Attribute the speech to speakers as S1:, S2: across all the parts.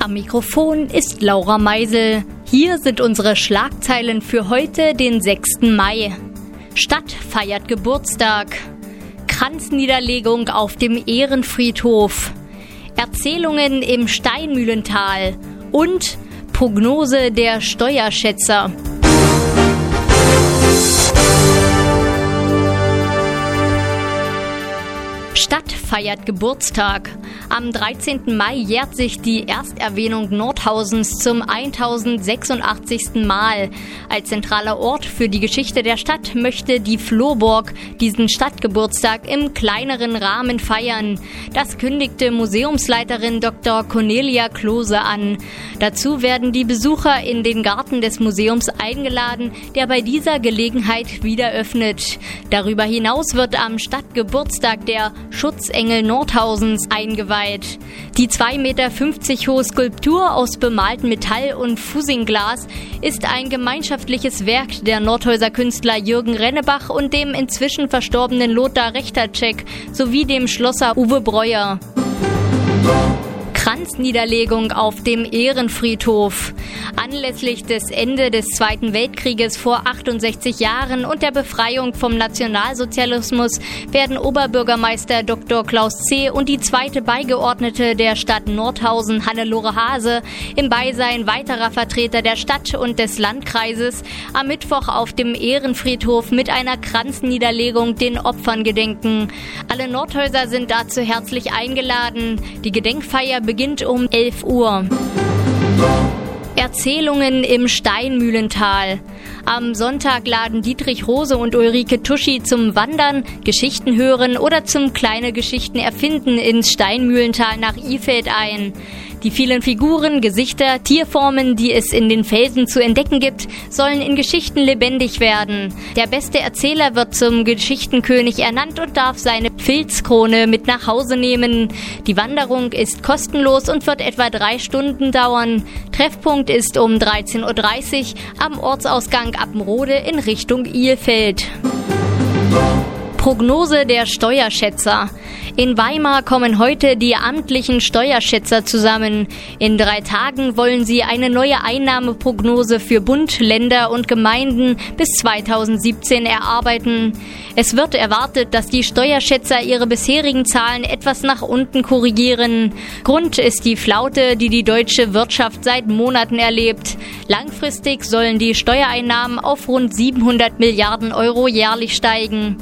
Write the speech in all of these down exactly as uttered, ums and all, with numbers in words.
S1: Am Mikrofon ist Laura Meisel. Hier sind unsere Schlagzeilen für heute, den sechsten Mai. Stadt feiert Geburtstag. Kranzniederlegung auf dem Ehrenfriedhof. Erzählungen im Steinmühlental. Und Prognose der Steuerschätzer. Stadt feiert Geburtstag. Am dreizehnten Mai jährt sich die Ersterwähnung Nordhausens zum tausendsechsundachtzigsten Mal. Als zentraler Ort für die Geschichte der Stadt möchte die Flohburg diesen Stadtgeburtstag im kleineren Rahmen feiern. Das kündigte Museumsleiterin Doktor Cornelia Klose an. Dazu werden die Besucher in den Garten des Museums eingeladen, der bei dieser Gelegenheit wieder öffnet. Darüber hinaus wird am Stadtgeburtstag der Schutzengel Nordhausens eingeweiht. Die zwei Meter fünfzig hohe Skulptur aus bemaltem Metall und Fusingglas ist ein gemeinschaftliches Werk der Nordhäuser Künstler Jürgen Rennebach und dem inzwischen verstorbenen Lothar Rechterczek sowie dem Schlosser Uwe Breuer. Kranzniederlegung auf dem Ehrenfriedhof. Anlässlich des Ende des Zweiten Weltkrieges vor achtundsechzig Jahren und der Befreiung vom Nationalsozialismus werden Oberbürgermeister Doktor Klaus C. und die zweite Beigeordnete der Stadt Nordhausen, Hannelore Hase, im Beisein weiterer Vertreter der Stadt und des Landkreises am Mittwoch auf dem Ehrenfriedhof mit einer Kranzniederlegung den Opfern gedenken. Alle Nordhäuser sind dazu herzlich eingeladen. Die Gedenkfeier beginnt um elf Uhr. Erzählungen im Steinmühlental. Am Sonntag laden Dietrich Rose und Ulrike Tuschi zum Wandern, Geschichten hören oder zum kleine Geschichten erfinden ins Steinmühlental nach Ifeld ein. Die vielen Figuren, Gesichter, Tierformen, die es in den Felsen zu entdecken gibt, sollen in Geschichten lebendig werden. Der beste Erzähler wird zum Geschichtenkönig ernannt und darf seine Filzkrone mit nach Hause nehmen. Die Wanderung ist kostenlos und wird etwa drei Stunden dauern. Treffpunkt ist um dreizehn Uhr dreißig am Ortsausgang Appenrode in Richtung Ilfeld. Prognose der Steuerschätzer. In Weimar kommen heute die amtlichen Steuerschätzer zusammen. In drei Tagen wollen sie eine neue Einnahmeprognose für Bund, Länder und Gemeinden bis zweitausendsiebzehn erarbeiten. Es wird erwartet, dass die Steuerschätzer ihre bisherigen Zahlen etwas nach unten korrigieren. Grund ist die Flaute, die die deutsche Wirtschaft seit Monaten erlebt. Langfristig sollen die Steuereinnahmen auf rund siebenhundert Milliarden Euro jährlich steigen.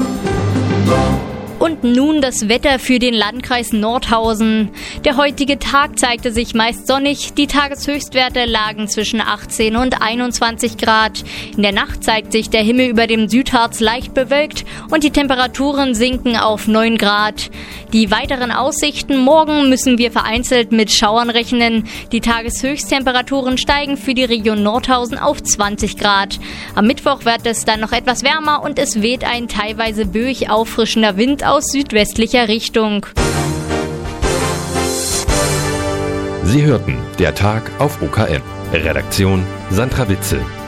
S1: Und nun das Wetter für den Landkreis Nordhausen. Der heutige Tag zeigte sich meist sonnig. Die Tageshöchstwerte lagen zwischen achtzehn und einundzwanzig Grad. In der Nacht zeigt sich der Himmel über dem Südharz leicht bewölkt und die Temperaturen sinken auf neun Grad. Die weiteren Aussichten: Morgen müssen wir vereinzelt mit Schauern rechnen. Die Tageshöchsttemperaturen steigen für die Region Nordhausen auf zwanzig Grad. Am Mittwoch wird es dann noch etwas wärmer und es weht ein teilweise böig auffrischender Wind aus südwestlicher Richtung.
S2: Sie hörten der Tag auf O K M. Redaktion Sandra Witzel.